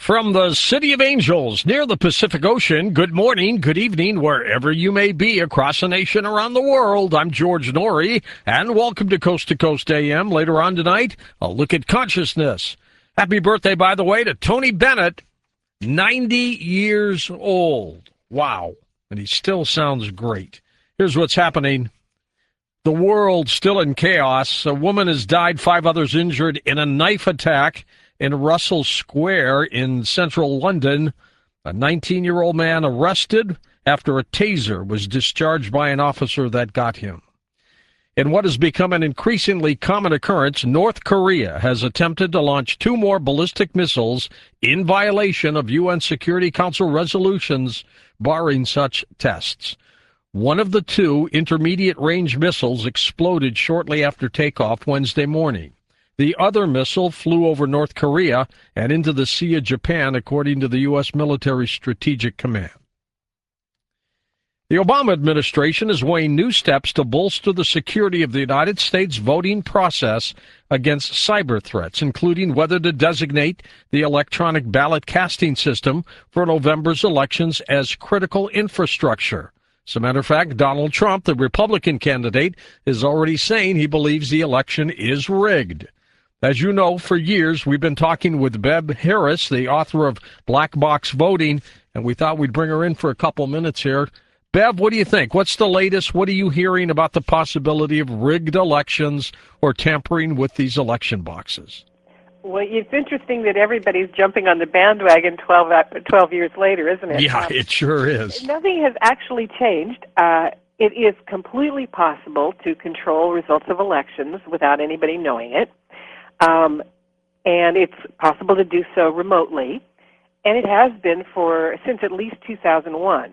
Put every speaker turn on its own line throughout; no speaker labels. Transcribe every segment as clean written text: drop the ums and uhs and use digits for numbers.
From the City of Angels near the Pacific Ocean, good morning, good evening, wherever you may be across the nation, around the world. I'm George Norrie, and welcome to Coast AM. Later on tonight, a look at consciousness. Happy birthday, by the way, to Tony Bennett, 90 years old. Wow. And he still sounds great. Here's what's happening. The world still in chaos. A woman has died, 5 others injured in a knife attack in Russell Square in central London. A 19-year-old man arrested after a taser was discharged by an officer that got him. In what has become an increasingly common occurrence, North Korea has attempted to launch 2 more ballistic missiles in violation of UN Security Council resolutions barring such tests. One of the 2 intermediate-range missiles exploded shortly after takeoff Wednesday morning. The other missile flew over North Korea and into the Sea of Japan, according to the U.S. Military Strategic Command. The Obama administration is weighing new steps to bolster the security of the United States voting process against cyber threats, including whether to designate the electronic ballot casting system for November's elections as critical infrastructure. As a matter of fact, Donald Trump, the Republican candidate, is already saying he believes the election is rigged. As you know, for years, we've been talking with Bev Harris, the author of Black Box Voting, and we thought we'd bring her in for a couple minutes here. Bev, what do you think? What's the latest? What are you hearing about the possibility of rigged elections or tampering with these election boxes?
Well, it's interesting that everybody's jumping on the bandwagon 12 years later, isn't it?
Yeah, it sure is.
Nothing has actually changed. It is completely possible to control results of elections without anybody knowing it. And it's possible to do so remotely, and it has been since at least 2001.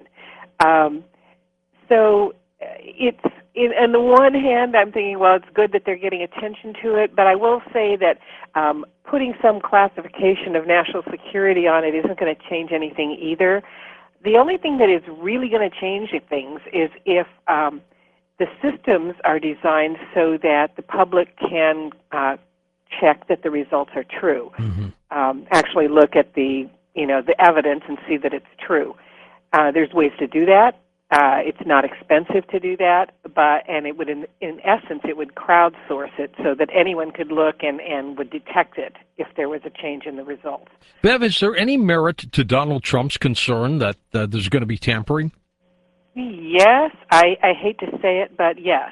So on the one hand, I'm thinking, well, it's good that they're getting attention to it, but I will say that putting some classification of national security on it isn't going to change anything either. The only thing that is really going to change things is if the systems are designed so that the public can check that the results are true. Actually look at the evidence and see that it's true. There's ways to do that. It's not expensive to do that, and it would, in essence, it would crowdsource it so that anyone could look and would detect it if there was a change in the results.
Bev, is there any merit to Donald Trump's concern that there's going to be tampering?
Yes, I hate to say it, but yes.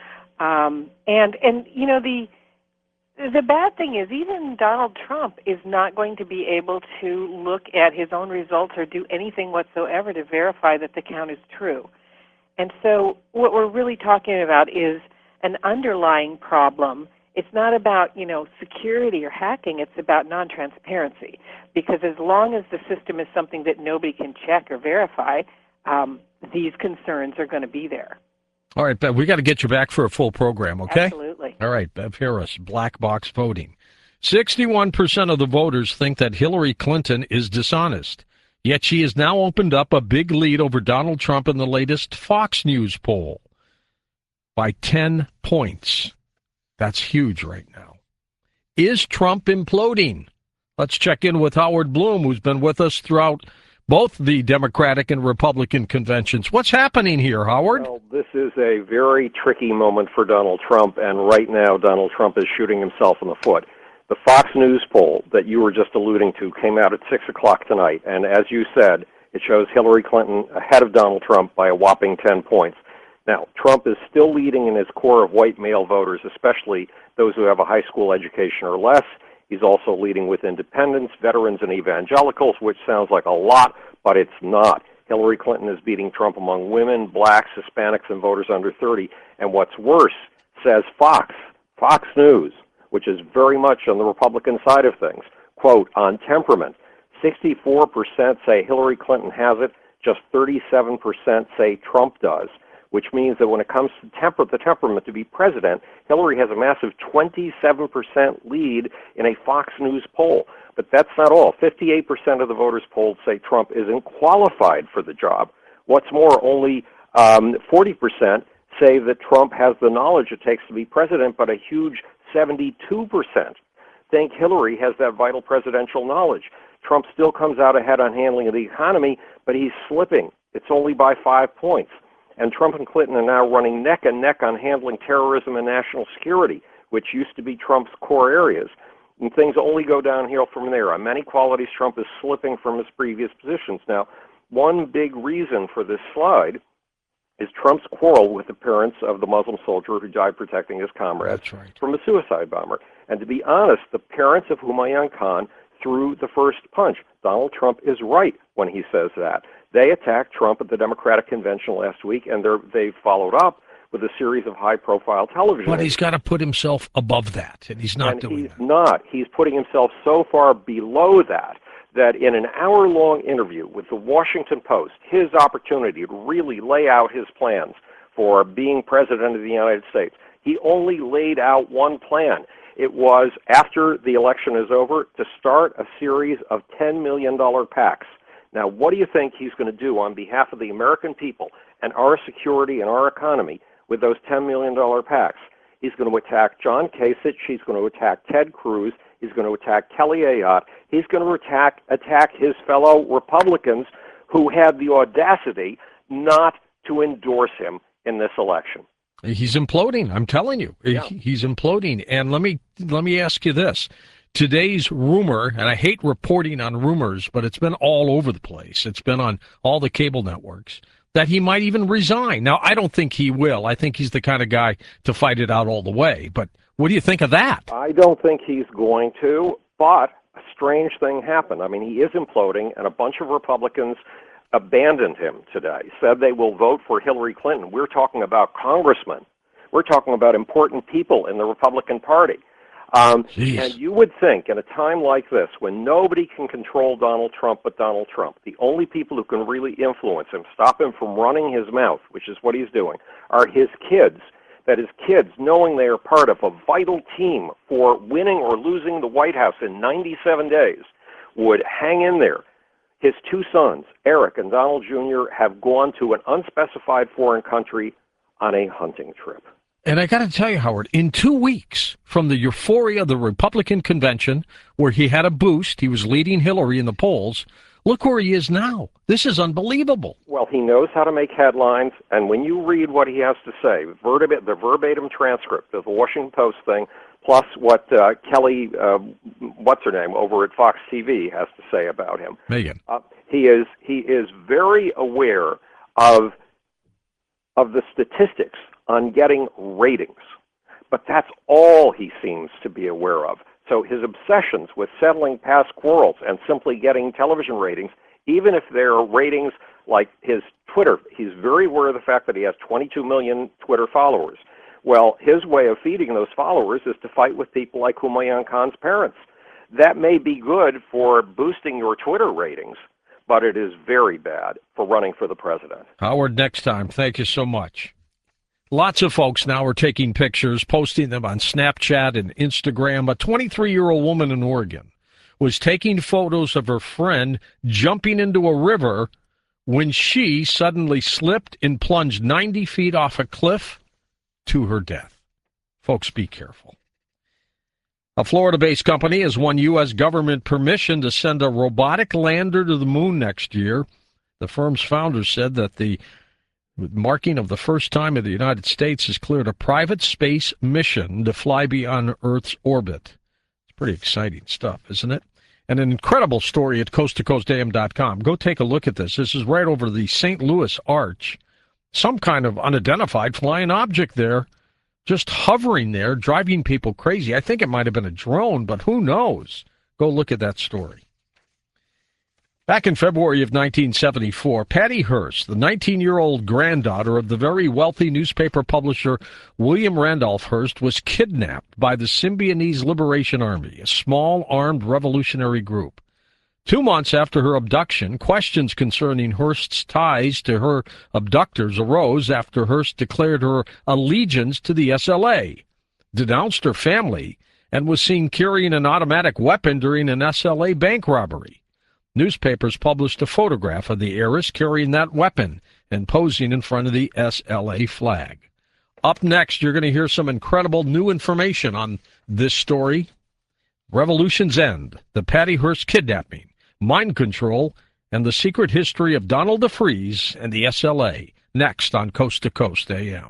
The bad thing is even Donald Trump is not going to be able to look at his own results or do anything whatsoever to verify that the count is true. And so what we're really talking about is an underlying problem. It's not about, security or hacking. It's about non-transparency. Because as long as the system is something that nobody can check or verify, these concerns are going to be there.
All right, Bev, we got to get you back for a full program, okay?
Absolutely.
All right, Bev Harris, Black Box Voting. 61% of the voters think that Hillary Clinton is dishonest, yet she has now opened up a big lead over Donald Trump in the latest Fox News poll by 10 points. That's huge right now. Is Trump imploding? Let's check in with Howard Bloom, who's been with us throughout both the Democratic and Republican conventions. What's happening here, Howard?
Well, this is a very tricky moment for Donald Trump, and right now Donald Trump is shooting himself in the foot. The Fox News poll that you were just alluding to came out at 6 o'clock tonight, and as you said, it shows Hillary Clinton ahead of Donald Trump by a whopping 10 points. Now, Trump is still leading in his core of white male voters, especially those who have a high school education or less. He's also leading with independents, veterans, and evangelicals, which sounds like a lot, but it's not. Hillary Clinton is beating Trump among women, blacks, Hispanics, and voters under 30. And what's worse, says Fox News, which is very much on the Republican side of things, quote, on temperament, 64% say Hillary Clinton has it, just 37% say Trump does, which means that when it comes to the temperament to be president, Hillary has a massive 27% lead in a Fox News poll. But that's not all. 58% of the voters polled say Trump isn't qualified for the job. What's more, only 40% say that Trump has the knowledge it takes to be president, but a huge 72% think Hillary has that vital presidential knowledge. Trump still comes out ahead on handling of the economy, but he's slipping. It's only by 5 points. And Trump and Clinton are now running neck and neck on handling terrorism and national security, which used to be Trump's core areas. And things only go downhill from there. On many qualities, Trump is slipping from his previous positions. Now, one big reason for this slide is Trump's quarrel with the parents of the Muslim soldier who died protecting his comrades from a suicide bomber. And to be honest, the parents of Humayun Khan threw the first punch. Donald Trump is right when he says that. They attacked Trump at the Democratic Convention last week, and they followed up with a series of high-profile television.
But he's got to put himself above that, and he's not doing that.
He's not. He's putting himself so far below that in an hour-long interview with the Washington Post, his opportunity to really lay out his plans for being president of the United States, he only laid out one plan. It was, after the election is over, to start a series of $10 million PACs. Now, what do you think he's going to do on behalf of the American people and our security and our economy with those $10 million PACs? He's going to attack John Kasich. He's going to attack Ted Cruz. He's going to attack Kelly Ayotte. He's going to attack his fellow Republicans who had the audacity not to endorse him in this election.
He's imploding. I'm telling you, he's imploding. And let me ask you this. Today's rumor, and I hate reporting on rumors, but it's been all over the place. It's been on all the cable networks, that he might even resign. Now, I don't think he will. I think he's the kind of guy to fight it out all the way. But what do you think of that?
I don't think he's going to, but a strange thing happened. I mean, he is imploding, and a bunch of Republicans abandoned him today, said they will vote for Hillary Clinton. We're talking about congressmen. We're talking about important people in the Republican Party. And you would think in a time like this, when nobody can control Donald Trump but Donald Trump, the only people who can really influence him, stop him from running his mouth, which is what he's doing, are his kids. That his kids, knowing they are part of a vital team for winning or losing the White House in 97 days, would hang in there. His two sons, Eric and Donald Jr., have gone to an unspecified foreign country on a hunting trip.
And I got to tell you, Howard, in 2 weeks from the euphoria of the Republican convention, where he had a boost, he was leading Hillary in the polls, look where he is now. This is unbelievable.
Well, he knows how to make headlines, and when you read what he has to say, the verbatim transcript of the Washington Post thing, plus what Kelly, what's-her-name, over at Fox TV has to say about him.
Megan.
He is very aware of the statistics on getting ratings, but that's all he seems to be aware of. So his obsessions with settling past quarrels and simply getting television ratings, even if they're ratings like his Twitter, he's very aware of the fact that he has 22 million Twitter followers. Well, his way of feeding those followers is to fight with people like Humayun Khan's parents. That may be good for boosting your Twitter ratings, but it is very bad for running for the president.
Howard, next time. Thank you so much. Lots of folks now are taking pictures, posting them on Snapchat and Instagram. A 23-year-old woman in Oregon was taking photos of her friend jumping into a river when she suddenly slipped and plunged 90 feet off a cliff to her death. Folks, be careful. A Florida-based company has won U.S. government permission to send a robotic lander to the moon next year. The firm's founder said that the marking of the first time in the United States has cleared a private space mission to fly beyond Earth's orbit. It's pretty exciting stuff, isn't it? And an incredible story at coasttocoastam.com. Go take a look at this. This is right over the St. Louis Arch. Some kind of unidentified flying object there, just hovering there, driving people crazy. I think it might have been a drone, but who knows? Go look at that story. Back in February of 1974, Patty Hearst, the 19-year-old granddaughter of the very wealthy newspaper publisher William Randolph Hearst, was kidnapped by the Symbionese Liberation Army, a small armed revolutionary group. 2 months after her abduction, questions concerning Hearst's ties to her abductors arose after Hearst declared her allegiance to the SLA, denounced her family, and was seen carrying an automatic weapon during an SLA bank robbery. Newspapers published a photograph of the heiress carrying that weapon and posing in front of the SLA flag. Up next, you're going to hear some incredible new information on this story. Revolution's End, the Patty Hearst kidnapping. mind control, and the secret history of Donald DeFreeze and the SLA. Next on Coast to Coast AM.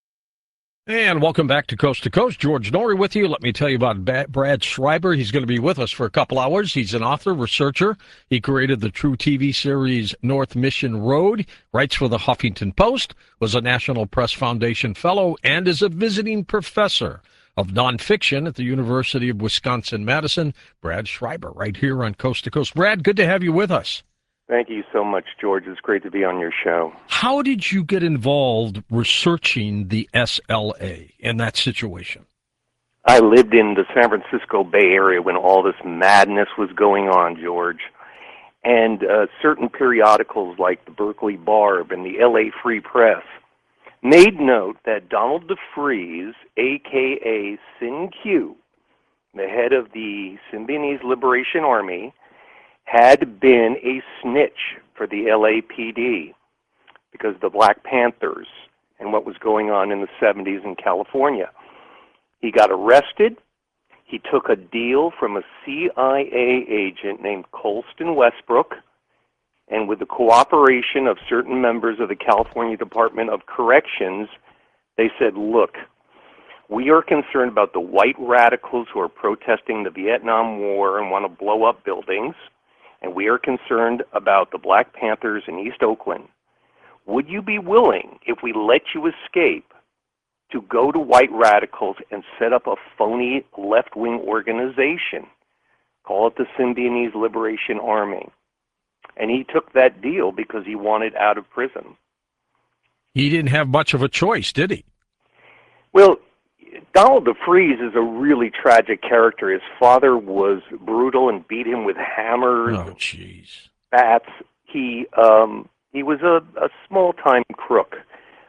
And welcome back to Coast. George Noory with you. Let me tell you about Brad Schreiber. He's going to be with us for a couple hours. He's an author, researcher. He created the true TV series North Mission Road, writes for the Huffington Post, was a National Press Foundation Fellow, and is a visiting professor of nonfiction at the University of Wisconsin-Madison. Brad Schreiber right here on Coast to Coast. Brad, good to have you with us.
Thank you so much, George. It's great to be on your show.
How did you get involved researching the SLA in that situation?
I lived in the San Francisco Bay Area when all this madness was going on, George. And certain periodicals like the Berkeley Barb and the LA Free Press made note that Donald DeFreeze, a.k.a. Sin Q, the head of the Symbionese Liberation Army, had been a snitch for the LAPD because of the Black Panthers and what was going on in the 70s in California. He got arrested. He took a deal from a CIA agent named Colston Westbrook, and with the cooperation of certain members of the California Department of Corrections, they said, look, we are concerned about the white radicals who are protesting the Vietnam War and want to blow up buildings, and we are concerned about the Black Panthers in East Oakland. Would you be willing, if we let you escape, to go to white radicals and set up a phony left-wing organization? Call it the Symbionese Liberation Army. And he took that deal because he wanted out of prison.
He didn't have much of a choice, did he?
Well, Donald DeFreeze is a really tragic character. His father was brutal and beat him with hammers, bats. He was a small-time crook.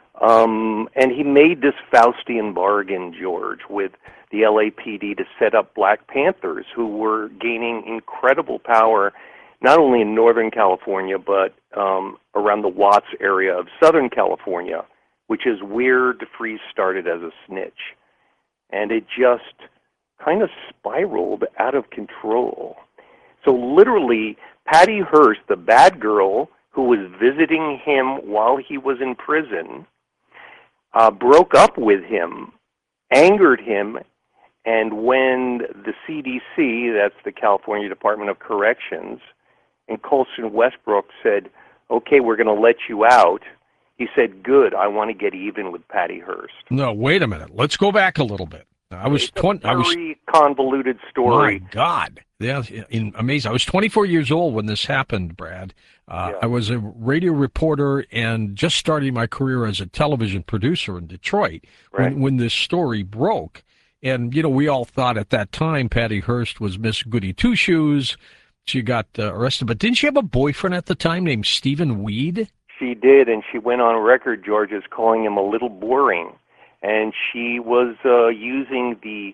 And he made this Faustian bargain, George, with the LAPD to set up Black Panthers who were gaining incredible power not only in Northern California but around the Watts area of Southern California, which is where DeFreeze started as a snitch. And it just kind of spiraled out of control. So literally, Patty Hearst, the bad girl who was visiting him while he was in prison, broke up with him, angered him, and when the CDC, that's the California Department of Corrections, and Colston Westbrook said, okay, we're going to let you out, he said, good, I want to get even with Patty Hearst.
No, wait a minute. Let's go back a little bit.
It's a very convoluted story.
My God. Yeah, amazing. I was 24 years old when this happened, Brad. I was a radio reporter and just starting my career as a television producer in Detroit when this story broke. And, you know, we all thought at that time Patty Hearst was Miss Goody Two-Shoes. She got arrested. But didn't she have a boyfriend at the time named Stephen Weed?
She did, and she went on record, George, as calling him a little boring. And she was using the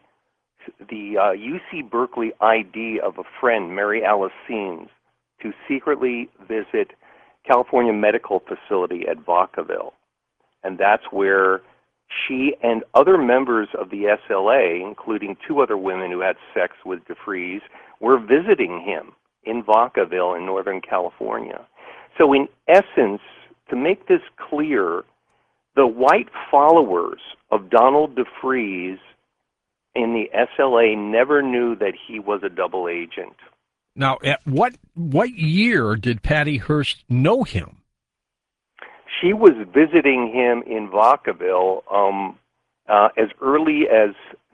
UC Berkeley ID of a friend, Mary Alice Seams, to secretly visit California Medical Facility at Vacaville. And that's where she and other members of the SLA, including two other women who had sex with DeFreeze, were visiting him in Vacaville in Northern California. So in essence, to make this clear, the white followers of Donald DeFreeze in the SLA never knew that he was a double agent.
Now, at what year did Patty Hearst know him?
She was visiting him in Vacaville as early as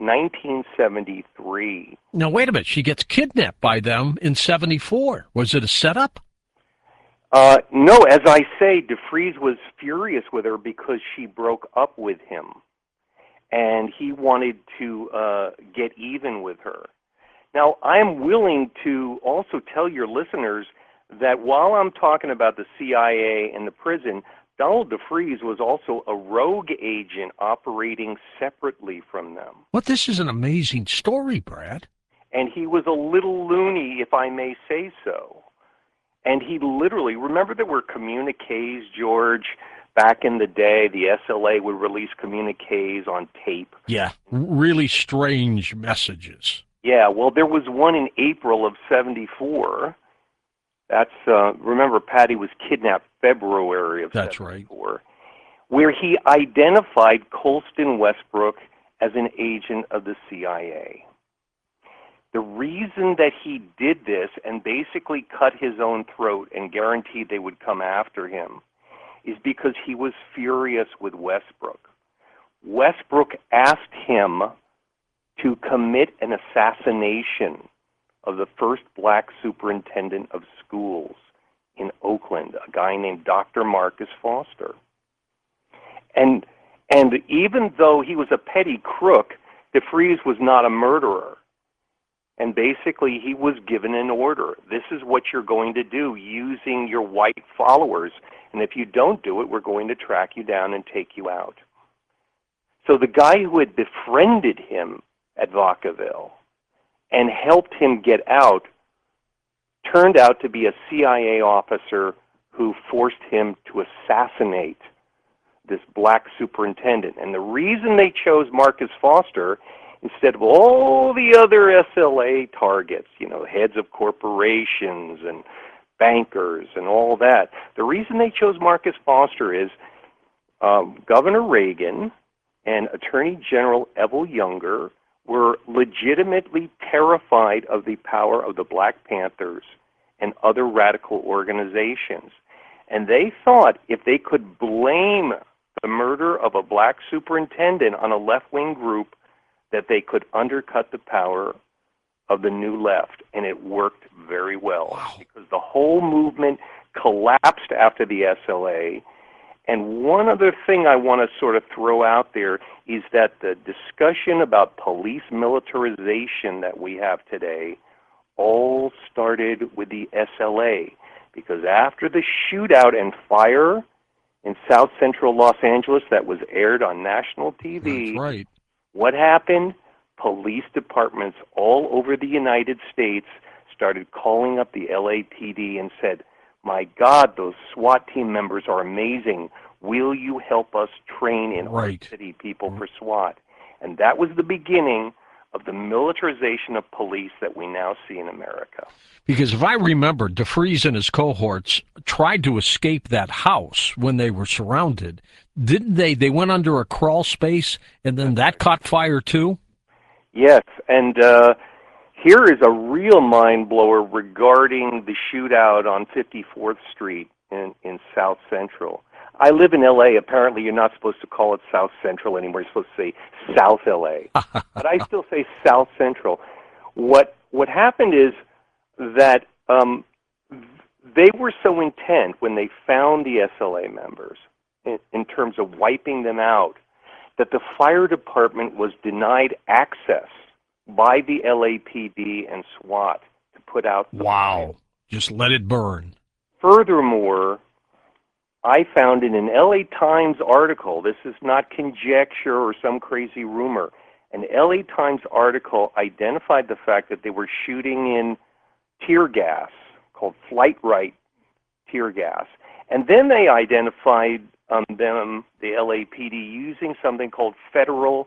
1973.
Now, wait a minute. She gets kidnapped by them in 74. Was it a setup?
No, as I say, DeFreeze was furious with her because she broke up with him, and he wanted to get even with her. Now, I'm willing to also tell your listeners that while I'm talking about the CIA and the prison, Donald DeFreeze was also a rogue agent operating separately from them.
Well, this is an amazing story, Brad.
And he was a little loony, if I may say so. And he literally, remember there were communiques, George, back in the day, the SLA would release communiques on tape.
Yeah, really strange messages.
Yeah, well, there was one in April of 74 That's remember, Patty was kidnapped February of
That's right.
'74, where he identified Colston Westbrook as an agent of the CIA. The reason that he did this and basically cut his own throat and guaranteed they would come after him is because he was furious with Westbrook. Westbrook asked him to commit an assassination of the first black superintendent of schools in Oakland, a guy named Dr. Marcus Foster. And even though he was a petty crook, DeFreeze was not a murderer. And basically, he was given an order. This is what you're going to do using your white followers. And if you don't do it, we're going to track you down and take you out. So the guy who had befriended him at Vacaville and helped him get out turned out to be a CIA officer who forced him to assassinate this black superintendent. And the reason they chose Marcus Foster instead of all the other SLA targets, heads of corporations and bankers and all that, the reason they chose Marcus Foster is Governor Reagan and Attorney General Ethel Younger were legitimately terrified of the power of the Black Panthers and other radical organizations. And they thought if they could blame the murder of a black superintendent on a left-wing group, that they could undercut the power of the New Left. And it worked very well.
Wow.
Because the whole movement collapsed after the SLA. And one other thing I want to sort of throw out there is that the discussion about police militarization that we have today all started with the SLA. Because after the shootout and fire in South Central Los Angeles that was aired on national TV,
That's right.
what happened? Police departments all over the United States started calling up the LAPD and said, my God, those SWAT team members are amazing. Will you help us train in our city people for SWAT? And that was the beginning of the militarization of police that we now see in America.
Because if I remember, DeFreeze and his cohorts tried to escape that house when they were surrounded. Didn't they? They went under a crawl space, and then that caught fire too?
Yes, and here is a real mind-blower regarding the shootout on 54th Street in South Central. I live in L.A. Apparently, you're not supposed to call it South Central anymore. You're supposed to say South L.A. But I still say South Central. What happened is that they were so intent when they found the SLA members in terms of wiping them out that the fire department was denied access by the LAPD and SWAT to put out the fire.
Just let it burn.
Furthermore, I found in an LA Times article, this is not conjecture or some crazy rumor, an LA Times article identified the fact that they were shooting in tear gas called flight right tear gas. And then they identified the LAPD using something called Federal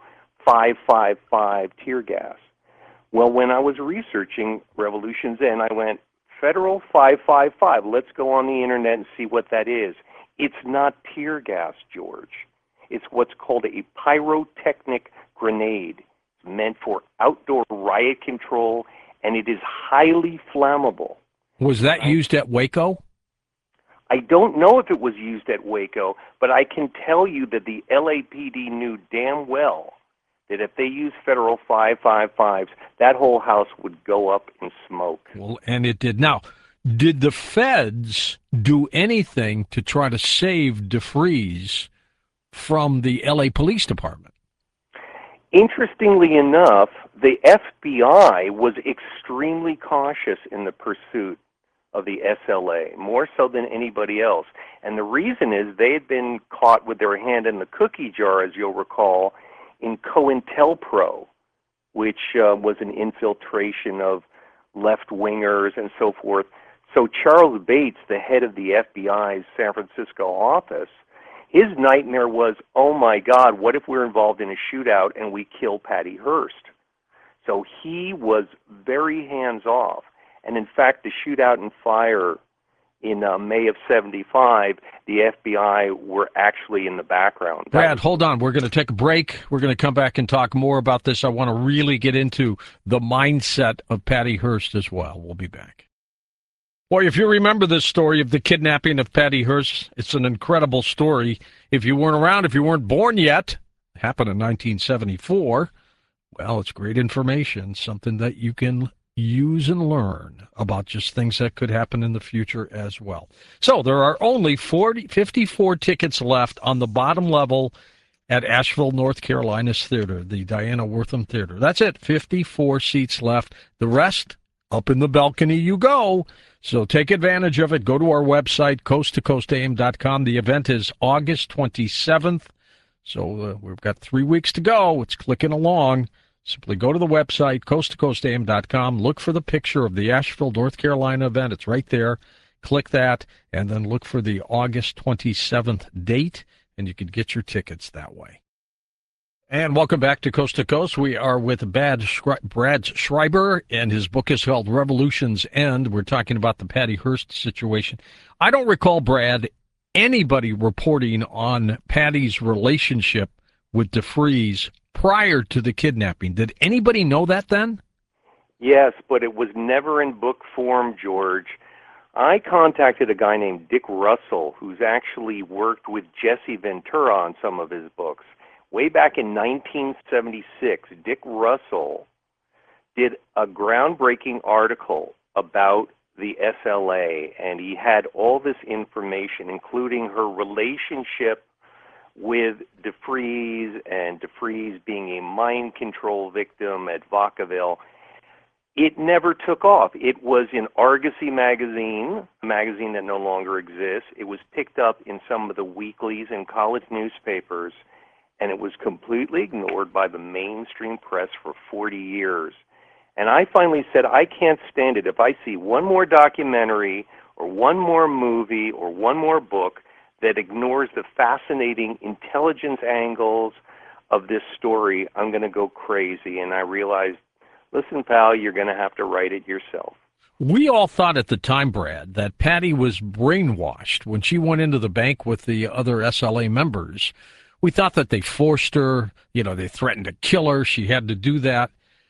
555 tear gas. Well, when I was researching Revolution's End, I went, Federal 555, let's go on the internet and see what that is. It's not tear gas, George. It's what's called a pyrotechnic grenade. It's meant for outdoor riot control, and it is highly flammable.
Was that used at Waco?
I don't know if it was used at Waco, but I can tell you that the LAPD knew damn well that if they used Federal 555s, that whole house would go up in smoke.
Well, and it did. Now, did the feds do anything to try to save DeFreeze from the L.A. Police Department?
Interestingly enough, the FBI was extremely cautious in the pursuit of the SLA, more so than anybody else. And the reason is they had been caught with their hand in the cookie jar, as you'll recall, in COINTELPRO, which was an infiltration of left-wingers and so forth. So Charles Bates, the head of the FBI's San Francisco office, his nightmare was, oh my God, what if we're involved in a shootout and we kill Patty Hearst? So he was very hands-off. And in fact, the shootout and fire in May of 75, the FBI were actually in the background.
Brad, hold on. We're going to take a break. We're going to come back and talk more about this. I want to really get into the mindset of Patty Hearst as well. We'll be back. Boy, if you remember this story of the kidnapping of Patty Hearst, it's an incredible story. If you weren't around, if you weren't born yet, it happened in 1974. Well, it's great information, something that you can use and learn about just things that could happen in the future as well. So there are only 54 tickets left on the bottom level at Asheville, North Carolina's theater, the Diana Wortham Theater. That's it, 54 seats left. The rest, up in the balcony you go. So take advantage of it. Go to our website, coasttocoastam.com. The event is August 27th. So we've got 3 weeks to go. It's clicking along. Simply go to the website, coasttocoastam.com, look for the picture of the Asheville, North Carolina event. It's right there. Click that, and then look for the August 27th date, and you can get your tickets that way. And welcome back to Coast to Coast. We are with Brad Schreiber, and his book is called Revolution's End. We're talking about the Patty Hearst situation. I don't recall, Brad, anybody reporting on Patty's relationship with DeFreeze prior to the kidnapping. Did anybody know that then?
Yes, but it was never in book form, George. I contacted a guy named Dick Russell, who's actually worked with Jesse Ventura on some of his books. Way back in 1976, Dick Russell did a groundbreaking article about the SLA, and he had all this information, including her relationship with DeFreeze, and DeFreeze being a mind control victim at Vacaville. It never took off. It was in Argosy magazine, a magazine that no longer exists. It was picked up in some of the weeklies and college newspapers, and it was completely ignored by the mainstream press for 40 years. And I finally said, I can't stand it. If I see one more documentary or one more movie or one more book that ignores the fascinating intelligence angles of this story, I'm going to go crazy. And I realized, listen, pal, you're going to have to write it yourself.
We all thought at the time, Brad, that Patty was brainwashed when she went into the bank with the other SLA members. We thought that they forced her, they threatened to kill her. She had to do that.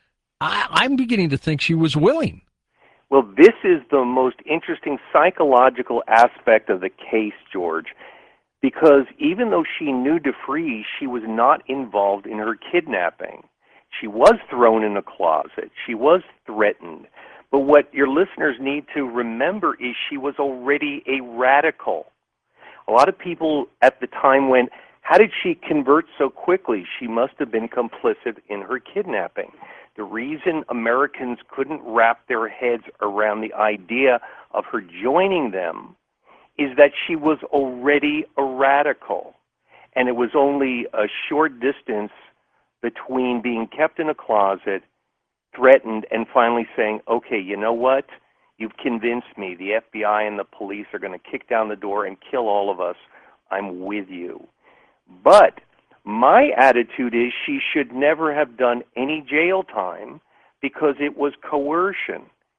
I'm beginning to think she was willing.
Well, this is the most interesting psychological aspect of the case, George, because even though she knew DeFreeze, she was not involved in her kidnapping. She was thrown in a closet. She was threatened. But what your listeners need to remember is she was already a radical. A lot of people at the time went, how did she convert so quickly? She must have been complicit in her kidnapping. The reason Americans couldn't wrap their heads around the idea of her joining them is that she was already a radical. And it was only a short distance between being kept in a closet, threatened, and finally saying, okay, you know what? You've convinced me. The FBI and the police are going to kick down the door and kill all of us. I'm with you. But my attitude is she should never have done any jail time because it was coercion.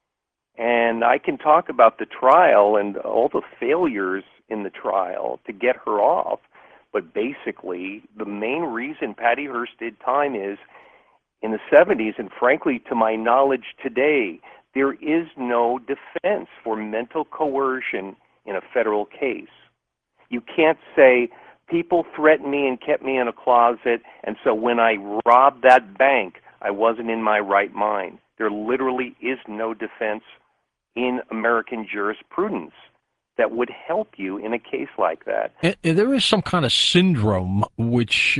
And I can talk about the trial and all the failures in the trial to get her off. But basically, the main reason Patty Hearst did time is in the 70s, and frankly, to my knowledge today, there is no defense for mental coercion in a federal case. You can't say, people threatened me and kept me in a closet, and so when I robbed that bank, I wasn't in my right mind. There literally is no defense in American jurisprudence that would help you in a case like that.
And there is some kind of syndrome, which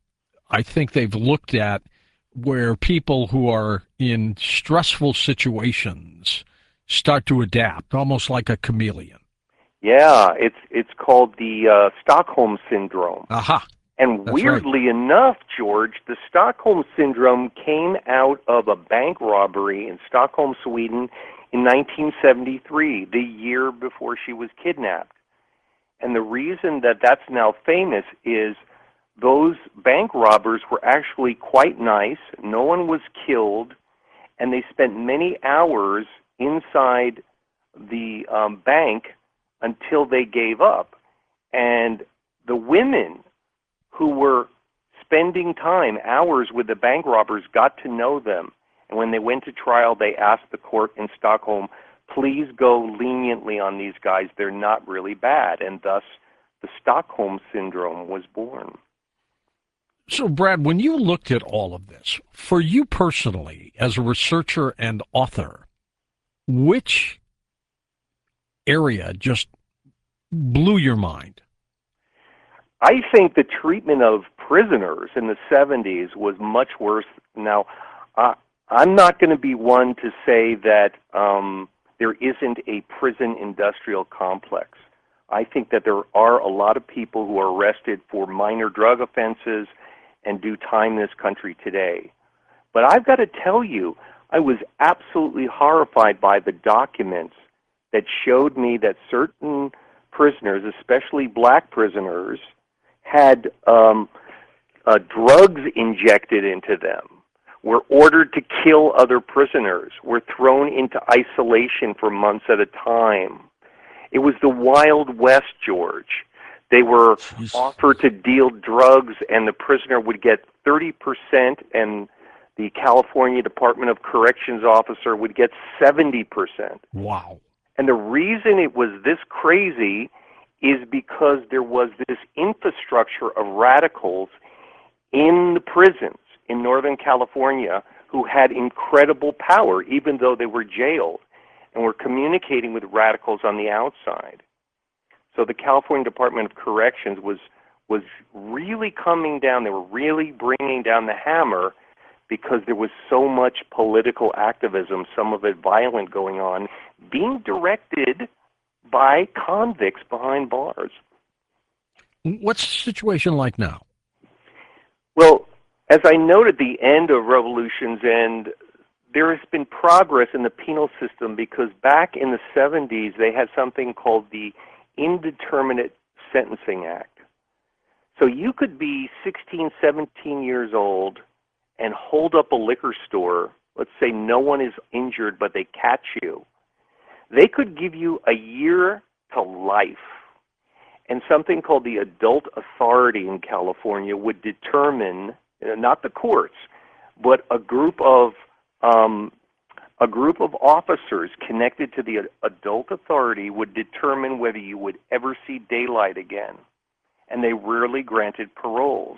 I think they've looked at, where people who are in stressful situations start to adapt, almost like a chameleon.
Yeah, it's called the Stockholm Syndrome.
Aha.
And
That's
weirdly enough, George, the Stockholm Syndrome came out of a bank robbery in Stockholm, Sweden in 1973, the year before she was kidnapped. And the reason that that's now famous is those bank robbers were actually quite nice. No one was killed, and they spent many hours inside the bank until they gave up. And the women who were spending time, hours with the bank robbers, got to know them. And when they went to trial, they asked the court in Stockholm, please go leniently on these guys. They're not really bad. And thus, the Stockholm Syndrome was born.
So, Brad, when you looked at all of this, for you personally, as a researcher and author, which area just blew your mind?
I think the treatment of prisoners in the 70s was much worse. Now, I'm not going to be one to say that there isn't a prison industrial complex. I think that there are a lot of people who are arrested for minor drug offenses and do time in this country today. But I've got to tell you, I was absolutely horrified by the documents that showed me that certain prisoners, especially black prisoners, had drugs injected into them, were ordered to kill other prisoners, were thrown into isolation for months at a time. It was the Wild West, George. They were offered to deal drugs, and the prisoner would get 30%, and the California Department of Corrections officer would get 70%.
Wow.
And the reason it was this crazy is because there was this infrastructure of radicals in the prisons in Northern California who had incredible power, even though they were jailed, and were communicating with radicals on the outside. So the California Department of Corrections was really coming down. They were really bringing down the hammer because there was so much political activism, some of it violent, going on, being directed by convicts behind bars.
What's the situation like now?
Well, as I noted, the end of Revolution's End, there has been progress in the penal system because back in the 70s, they had something called the Indeterminate Sentencing Act. So you could be 16, 17 years old and hold up a liquor store. Let's say no one is injured, but they catch you. They could give you a year to life. And something called the Adult Authority in California would determine, not the courts, but a group of officers connected to the Adult Authority would determine whether you would ever see daylight again. And they rarely granted paroles.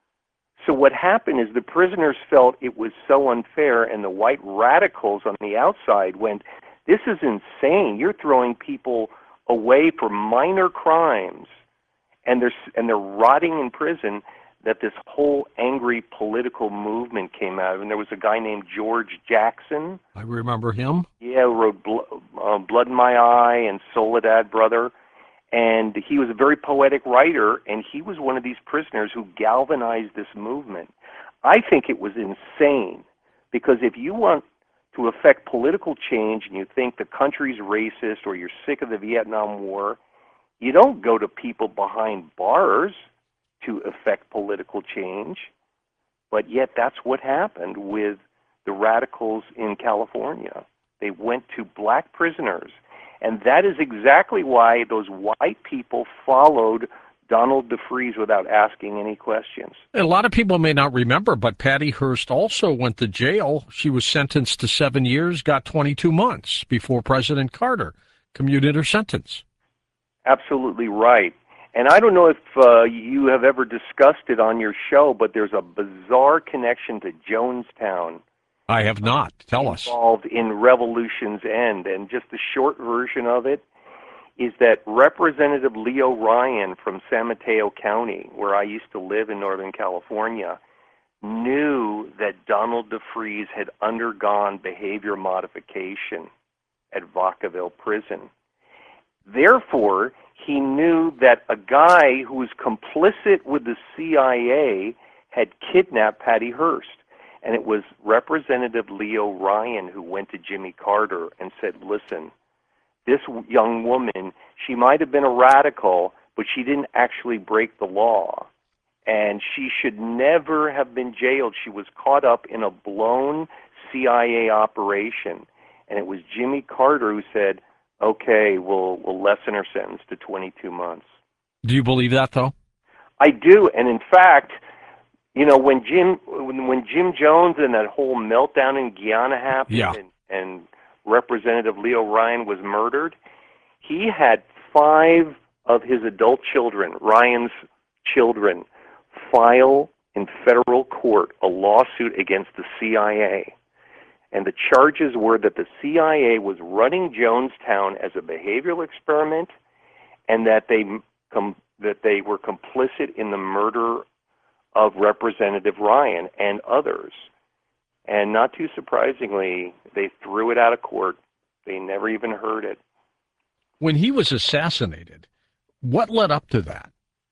So what happened is the prisoners felt it was so unfair, and the white radicals on the outside went, this is insane. You're throwing people away for minor crimes, and they're rotting in prison, that this whole angry political movement came out of. And there was a guy named George Jackson.
I remember him.
Yeah, who wrote Blood in My Eye and Soledad Brother. And he was a very poetic writer, and he was one of these prisoners who galvanized this movement. I think it was insane, because if you want to affect political change and you think the country's racist or you're sick of the Vietnam War, you don't go to people behind bars to affect political change. But yet that's what happened with the radicals in California. They went to black prisoners. And that is exactly why those white people followed Donald DeFreeze without asking any questions.
A lot of people may not remember, but Patty Hearst also went to jail. She was sentenced to 7 years, got 22 months before President Carter commuted her sentence.
Absolutely right. And I don't know if you have ever discussed it on your show, but there's a bizarre connection to Jonestown.
I have not. Tell us.
Involved in Revolution's End. And just the short version of it is that Representative Leo Ryan from San Mateo County, where I used to live in Northern California, knew that Donald DeFreeze had undergone behavior modification at Vacaville Prison. Therefore, he knew that a guy who was complicit with the CIA had kidnapped Patty Hearst. And it was Representative Leo Ryan who went to Jimmy Carter and said, listen, this young woman, she might have been a radical, but she didn't actually break the law. And she should never have been jailed. She was caught up in a blown CIA operation. And it was Jimmy Carter who said, okay, we'll lessen her sentence to 22 months.
Do you believe that, though?
I do, and in fact, you know, when Jim Jones and that whole meltdown in Guyana happened,
Yeah.
and Representative Leo Ryan was murdered, he had 5 of his adult children, Ryan's children, file in federal court a lawsuit against the CIA. And the charges were that the CIA was running Jonestown as a behavioral experiment, and that they were complicit in the murder of Representative Ryan and others. And not too surprisingly, they threw it out of court. They never even heard it.
When he was assassinated, what led up to that?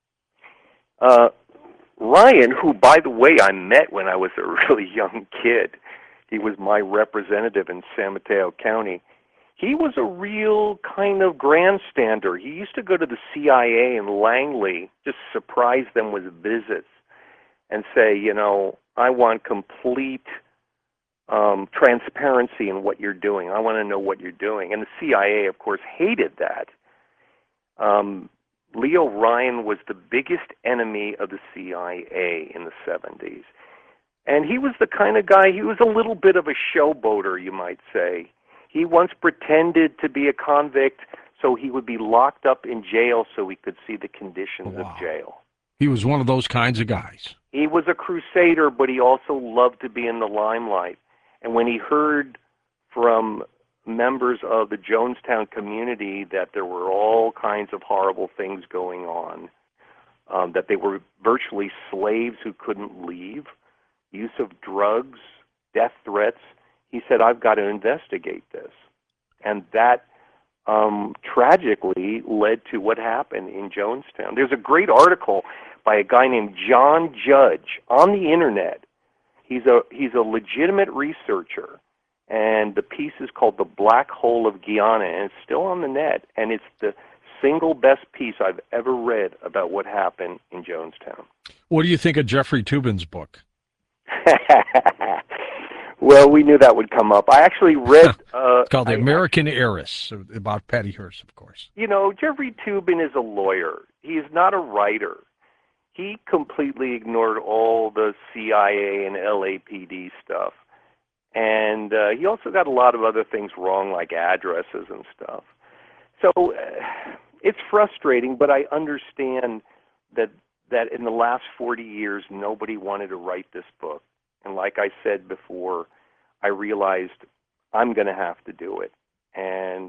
Ryan, who, by the way, I met when I was a really young kid, he was my representative in San Mateo County. He was a real kind of grandstander. He used to go to the CIA in Langley, just surprise them with visits, and say, you know, I want complete transparency in what you're doing. I want to know what you're doing. And the CIA, of course, hated that. Leo Ryan was the biggest enemy of the CIA in the 70s. And he was the kind of guy, he was a little bit of a showboater, you might say. He once pretended to be a convict so he would be locked up in jail so he could see the conditions of jail.
He was one of those kinds of guys.
He was a crusader, but he also loved to be in the limelight. And when he heard from members of the Jonestown community that there were all kinds of horrible things going on, that they were virtually slaves who couldn't leave, use of drugs, death threats, he said, I've got to investigate this. And that tragically led to what happened in Jonestown. There's a great article by a guy named John Judge on the internet. He's a legitimate researcher, and the piece is called The Black Hole of Guyana, and it's still on the net, and it's the single best piece I've ever read about what happened in Jonestown.
What do you think of Jeffrey Toobin's book?
Well, we knew that would come up. I actually read...
it's called The American Heiress, about Patty Hearst, of course.
You know, Jeffrey Toobin is a lawyer. He is not a writer. He completely ignored all the CIA and LAPD stuff. And he also got a lot of other things wrong, like addresses and stuff. So it's frustrating, but I understand that in the last 40 years, nobody wanted to write this book. And like I said before, I realized I'm going to have to do it. And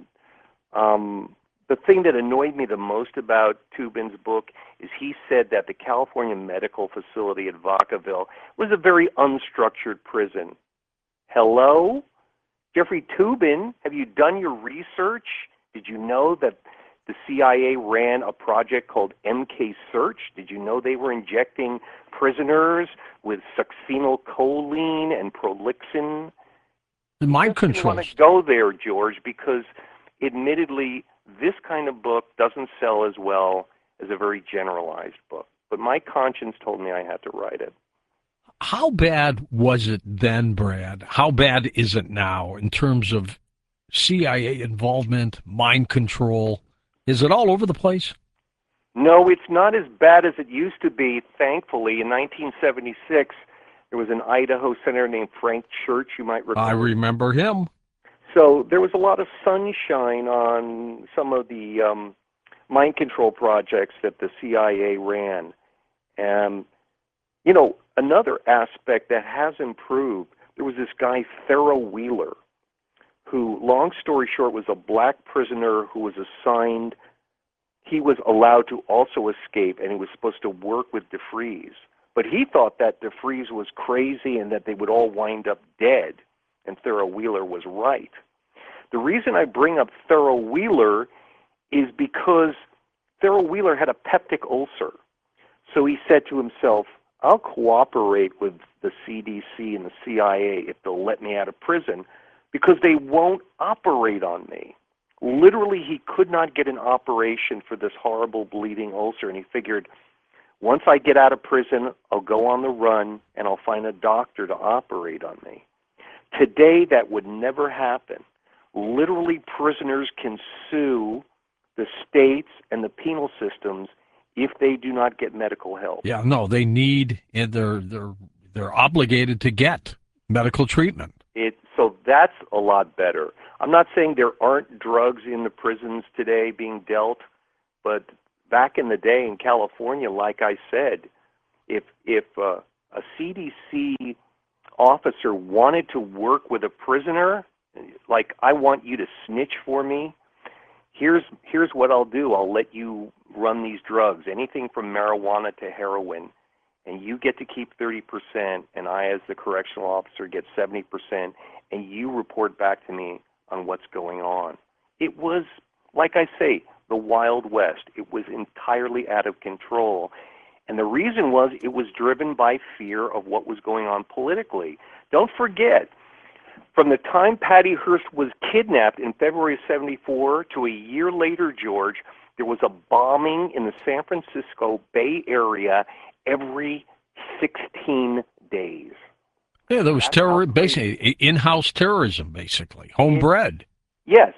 the thing that annoyed me the most about Toobin's book is he said that the California Medical Facility at Vacaville was a very unstructured prison. Hello? Jeffrey Toobin, have you done your research? Did you know that the CIA ran a project called MK Search? Did you know they were injecting prisoners with succinylcholine and Prolixin?
The mind control.
I want to go there, George, because admittedly, this kind of book doesn't sell as well as a very generalized book. But my conscience told me I had to write it.
How bad was it then, Brad? How bad is it now in terms of CIA involvement, mind control? Is it all over the place?
No, it's not as bad as it used to be, thankfully. In 1976, there was an Idaho senator named Frank Church, you might remember.
I remember him.
So there was a lot of sunshine on some of the mind control projects that the CIA ran. And, you know, another aspect that has improved, there was this guy, Thero Wheeler, who, long story short, was a black prisoner who was assigned. He was allowed to also escape, and he was supposed to work with DeFreeze. But he thought that DeFreeze was crazy and that they would all wind up dead, and Thero Wheeler was right. The reason I bring up Thero Wheeler is because Thero Wheeler had a peptic ulcer. So he said to himself, I'll cooperate with the CDC and the CIA if they'll let me out of prison because they won't operate on me. Literally, he could not get an operation for this horrible bleeding ulcer, and he figured, once I get out of prison, I'll go on the run, and I'll find a doctor to operate on me. Today, that would never happen. literally prisoners can sue the states and the penal systems if they do not get medical help.
Yeah, no, they need, and they're obligated to get medical treatment.
So that's a lot better. I'm not saying there aren't drugs in the prisons today being dealt, but back in the day in California, like I said, if a CDC officer wanted to work with a prisoner, like, I want you to snitch for me, here's what I'll do. I'll let you run these drugs, anything from marijuana to heroin, and you get to keep 30%, and I, as the correctional officer, get 70%, and you report back to me on what's going on. It was, like I say, the Wild West. It was entirely out of control. And the reason was it was driven by fear of what was going on politically. Don't forget, from the time Patty Hearst was kidnapped in February of 74 to a year later, George, there was a bombing in the San Francisco Bay Area every 16 days.
Yeah, there was terror, basically in-house terrorism, basically, homebred.
Yes,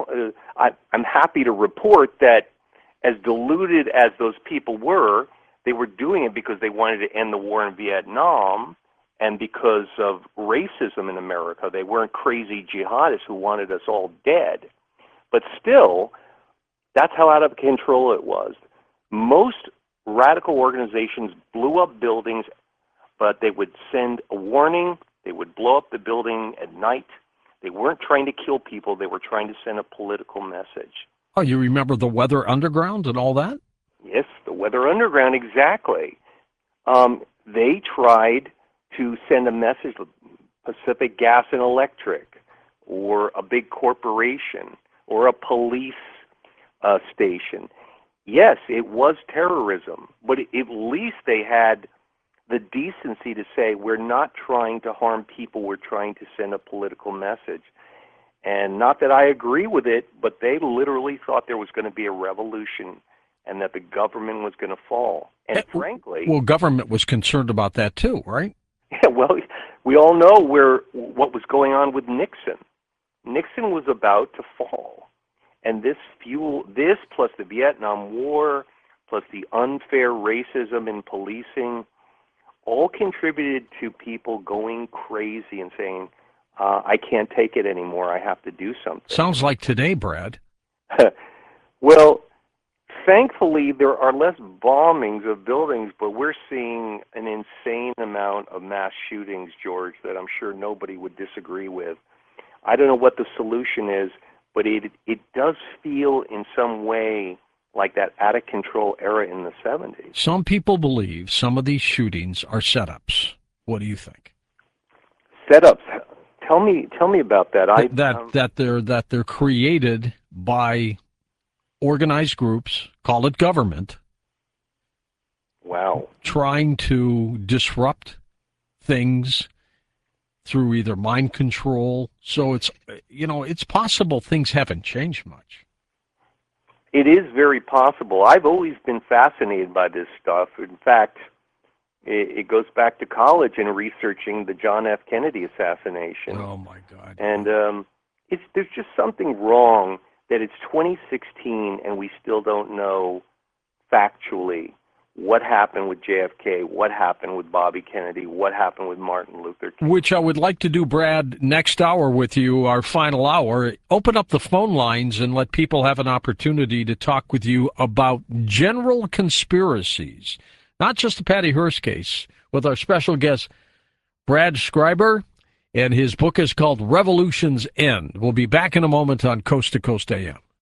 I'm happy to report that as deluded as those people were, they were doing it because they wanted to end the war in Vietnam and because of racism in America. They weren't crazy jihadists who wanted us all dead. But still, that's how out of control it was. Most radical organizations blew up buildings, but they would send a warning. They would blow up the building at night. They weren't trying to kill people. They were trying to send a political message.
Oh, you remember the Weather Underground and all that?
Yes, the Weather Underground, exactly. They tried to send a message to Pacific Gas and Electric or a big corporation or a police station. Yes, it was terrorism, but at least they had the decency to say, we're not trying to harm people, we're trying to send a political message. And not that I agree with it, but they literally thought there was going to be a revolution and that the government was going to fall. And frankly...
Well, government was concerned about that too, right?
Yeah, well, we all know what was going on with Nixon. Nixon was about to fall. And this plus the Vietnam War, plus the unfair racism in policing, all contributed to people going crazy and saying, I can't take it anymore, I have to do something.
Sounds like today, Brad.
Well, thankfully, there are less bombings of buildings, but we're seeing an insane amount of mass shootings, George, that I'm sure nobody would disagree with. I don't know what the solution is, but it does feel in some way like that out-of-control era in the 70s.
Some people believe some of these shootings are setups. What do you think?
Setups? Tell me about that.
That they're created by organized groups, call it government.
Wow.
Trying to disrupt things through either mind control. So it's possible things haven't changed much.
It is very possible. I've always been fascinated by this stuff. In fact, it goes back to college and researching the John F. Kennedy assassination.
Oh, my God.
And there's just something wrong that it's 2016 and we still don't know factually what happened with JFK, what happened with Bobby Kennedy, what happened with Martin Luther King.
Which I would like to do, Brad, next hour with you, our final hour. Open up the phone lines and let people have an opportunity to talk with you about general conspiracies, not just the Patty Hearst case, with our special guest, Brad Schreiber, and his book is called Revolution's End. We'll be back in a moment on Coast to Coast AM.